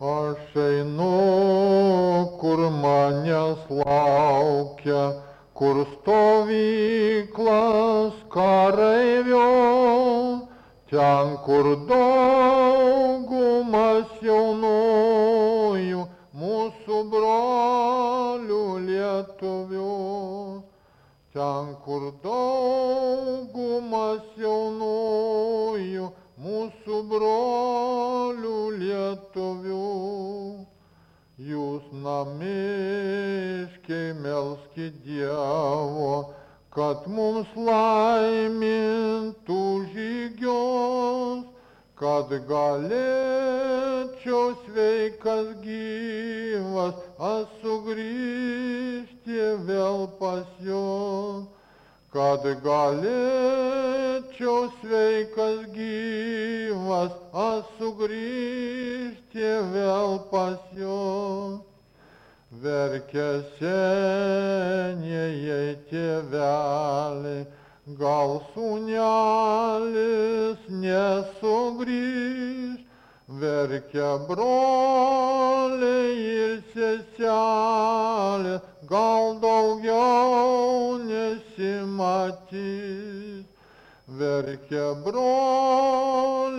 Aš einu, kur manęs laukia, kur stovyklas kareivio, ten, kur daugumas jaunųjų mūsų brolių lietuvių. Ten, kur daugumas jaunųjų mūsų brolių lietuvių. Jūs namiškiai melskit Dievo, kad mums laimintų žygius, kad galėčiau sveikas gyvas sugrįžti vėl pas jus, kad galėčiau sveikas gyvas sugrįžti vėl pas jus. Verkia senieji tėveliai, gal sūnelis nesugrįž, verkia broliai ir seselės, gal daugiau nesimatys. Verkia broliai